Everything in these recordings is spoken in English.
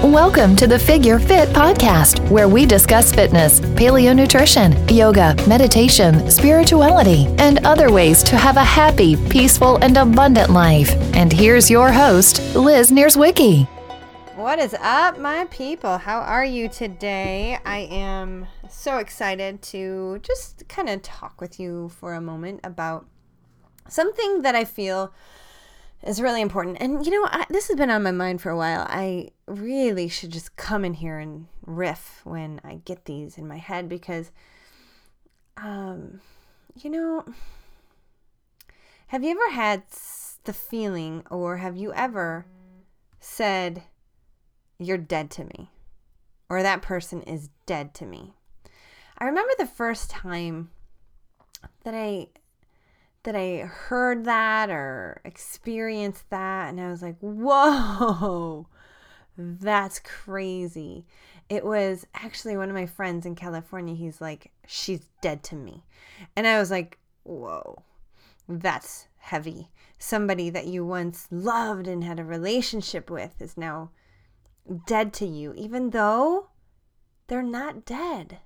Welcome to the Figure Fit podcast, where we discuss fitness, paleo nutrition, yoga, meditation, spirituality, and other ways to have a happy, peaceful, and abundant life. And here's your host, Liz Nierzwicki. What is up, my people? How are you today? I am so excited to just kind of talk with you for a moment about something that I feel is really important. And this has been on my mind for a while. I really should just come in here and riff when I get these in my head because, have you ever had the feeling, or have you ever said, "You're dead to me," or "That person is dead to me"? I remember the first time that I heard that or experienced that, and I was like, whoa, that's crazy. It was actually one of my friends in California. He's like, "She's dead to me." And I was like, whoa, that's heavy. Somebody that you once loved and had a relationship with is now dead to you, even though they're not dead.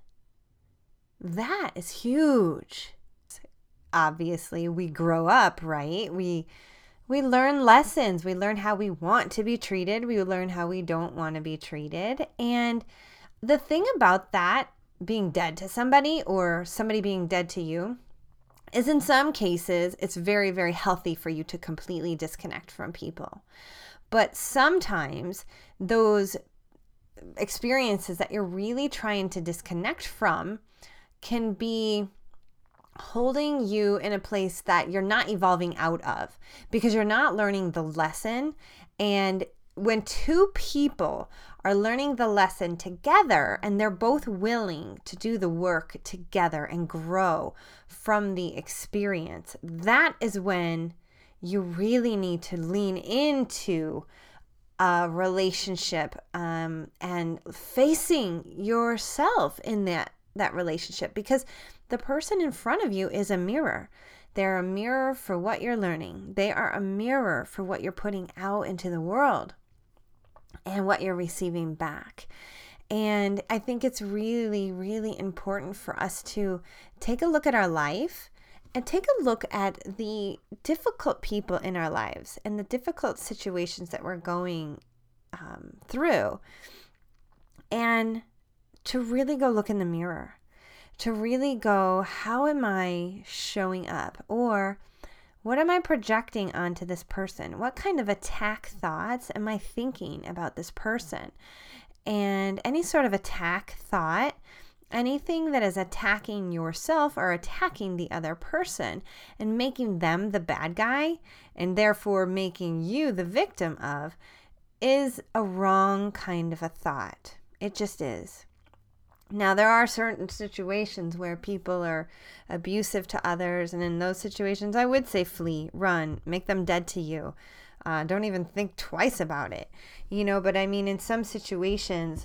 That is huge. Obviously, we grow up, right? We learn lessons. We learn how we want to be treated. We learn how we don't want to be treated. And the thing about that being dead to somebody, or somebody being dead to you, is in some cases, it's very, very healthy for you to completely disconnect from people. But sometimes those experiences that you're really trying to disconnect from can be holding you in a place that you're not evolving out of because you're not learning the lesson. And when two people are learning the lesson together and they're both willing to do the work together and grow from the experience, that is when you really need to lean into a relationship and facing yourself in that relationship, because the person in front of you is a mirror. They're a mirror for what you're learning. They are a mirror for what you're putting out into the world and what you're receiving back. And I think it's really, really important for us to take a look at our life and take a look at the difficult people in our lives and the difficult situations that we're going through, and to really go look in the mirror, to really go, how am I showing up? Or what am I projecting onto this person? What kind of attack thoughts am I thinking about this person? And any sort of attack thought, anything that is attacking yourself or attacking the other person and making them the bad guy and therefore making you the victim of, is a wrong kind of a thought. It just is. Now, there are certain situations where people are abusive to others, and in those situations, I would say flee, run, make them dead to you. Don't even think twice about it, but I mean, in some situations,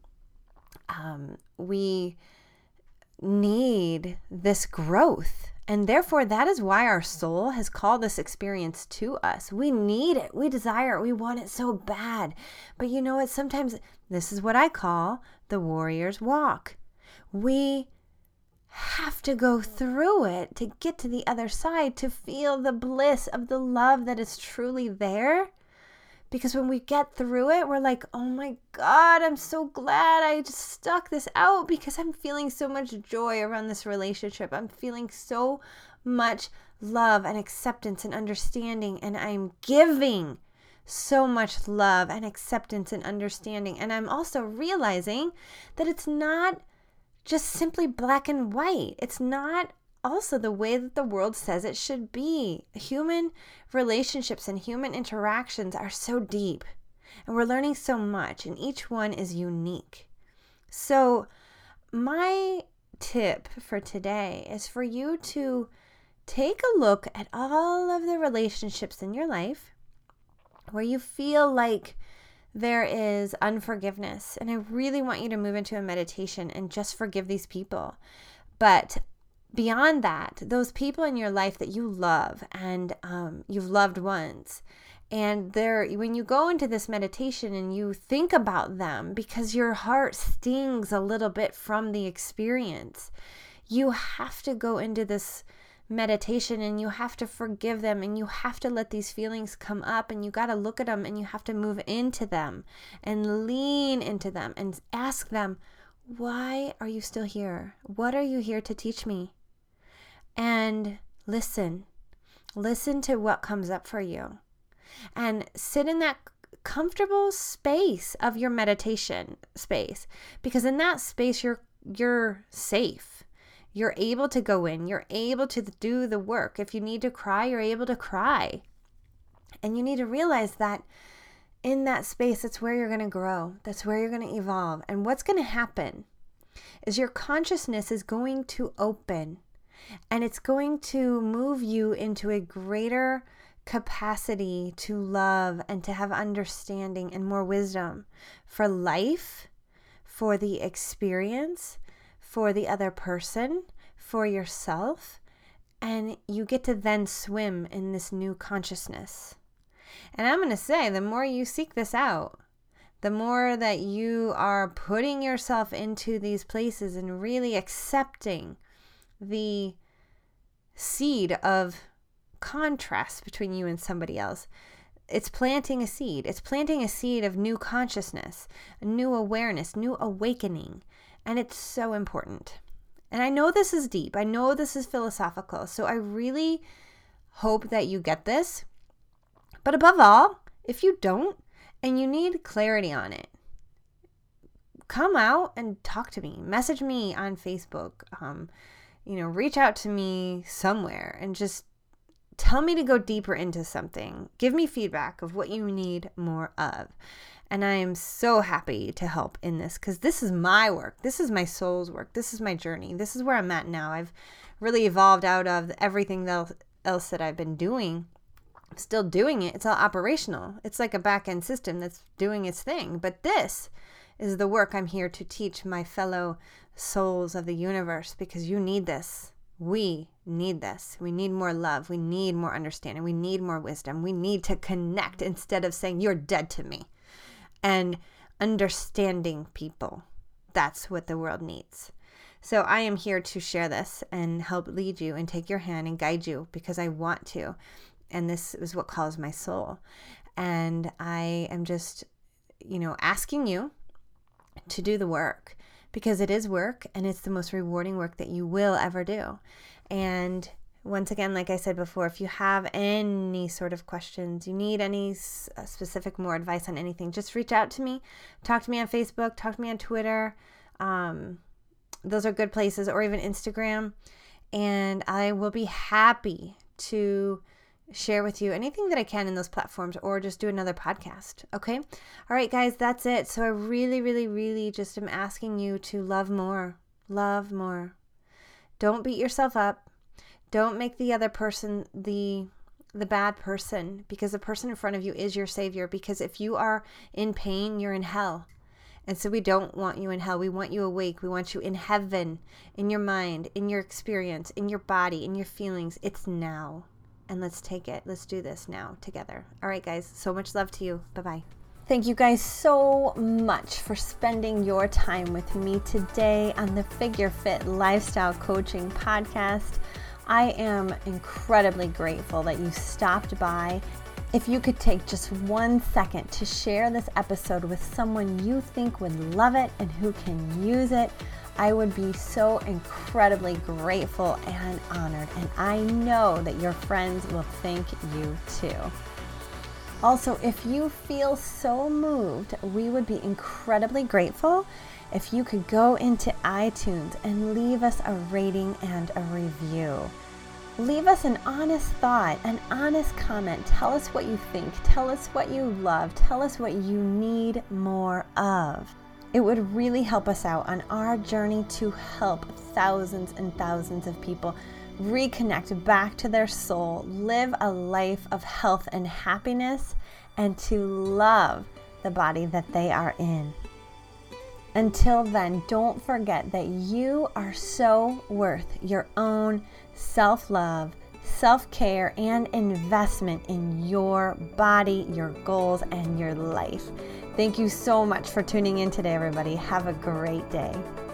we need this growth. And therefore, that is why our soul has called this experience to us. We need it. We desire it. We want it so bad. But you know what? Sometimes this is what I call the warrior's walk. We have to go through it to get to the other side, to feel the bliss of the love that is truly there. Because when we get through it, we're like, oh my God, I'm so glad I just stuck this out because I'm feeling so much joy around this relationship. I'm feeling so much love and acceptance and understanding, and I'm giving so much love and acceptance and understanding. And I'm also realizing that it's not just simply black and white. It's not also the way that the world says it should be. Human relationships and human interactions are so deep, and we're learning so much, and each one is unique. So my tip for today is for you to take a look at all of the relationships in your life where you feel like there is unforgiveness. And I really want you to move into a meditation and just forgive these people. But beyond that, those people in your life that you love and you've loved ones, And when you go into this meditation and you think about them, because your heart stings a little bit from the experience, you have to go into this meditation and you have to forgive them, and you have to let these feelings come up, and you got to look at them, and you have to move into them and lean into them and ask them, why are you still here? What are you here to teach me? And listen to what comes up for you, and sit in that comfortable space of your meditation space, because in that space you're safe. You're able to go in. You're able to do the work. If you need to cry, you're able to cry. And you need to realize that in that space, that's where you're going to grow. That's where you're going to evolve. And what's going to happen is your consciousness is going to open, and it's going to move you into a greater capacity to love and to have understanding and more wisdom for life, for the experience, for the other person, for yourself, and you get to then swim in this new consciousness. And I'm going to say, the more you seek this out, the more that you are putting yourself into these places and really accepting the seed of contrast between you and somebody else, it's planting a seed. It's planting a seed of new consciousness, new awareness, new awakening. And it's so important. And I know this is deep. I know this is philosophical. So I really hope that you get this. But above all, if you don't and you need clarity on it, come out and talk to me. Message me on Facebook. Reach out to me somewhere and just tell me to go deeper into something. Give me feedback of what you need more of. And I am so happy to help in this, because this is my work. This is my soul's work. This is my journey. This is where I'm at now. I've really evolved out of everything else that I've been doing. I'm still doing it. It's all operational. It's like a back-end system that's doing its thing. But this is the work I'm here to teach my fellow souls of the universe, because you need this. We need this. We need more love. We need more understanding. We need more wisdom. We need to connect instead of saying, you're dead to me. And understanding people. That's what the world needs. So I am here to share this and help lead you and take your hand and guide you, because I want to. And this is what calls my soul. And I am just, asking you to do the work, because it is work, and it's the most rewarding work that you will ever do. And once again, like I said before, if you have any sort of questions, you need any specific more advice on anything, just reach out to me. Talk to me on Facebook, talk to me on Twitter. Those are good places, or even Instagram. And I will be happy to share with you anything that I can in those platforms, or just do another podcast. Okay. All right, guys, that's it. So I really, really, really just am asking you to love more. Love more. Don't beat yourself up. Don't make the other person the bad person, because the person in front of you is your savior. Because if you are in pain, you're in hell. And so we don't want you in hell. We want you awake. We want you in heaven, in your mind, in your experience, in your body, in your feelings. It's now. And let's take it. Let's do this now together. All right, guys. So much love to you. Bye-bye. Thank you guys so much for spending your time with me today on the Figure Fit Lifestyle Coaching Podcast. I am incredibly grateful that you stopped by. If you could take just 1 second to share this episode with someone you think would love it and who can use it, I would be so incredibly grateful and honored. And I know that your friends will thank you too. Also, if you feel so moved, we would be incredibly grateful if you could go into iTunes and leave us a rating and a review. Leave us an honest thought, an honest comment. Tell us what you think. Tell us what you love. Tell us what you need more of. It would really help us out on our journey to help thousands and thousands of people reconnect back to their soul, live a life of health and happiness, and to love the body that they are in. Until then, don't forget that you are so worth your own self-love, self-care, and investment in your body, your goals, and your life. Thank you so much for tuning in today, everybody. Have a great day.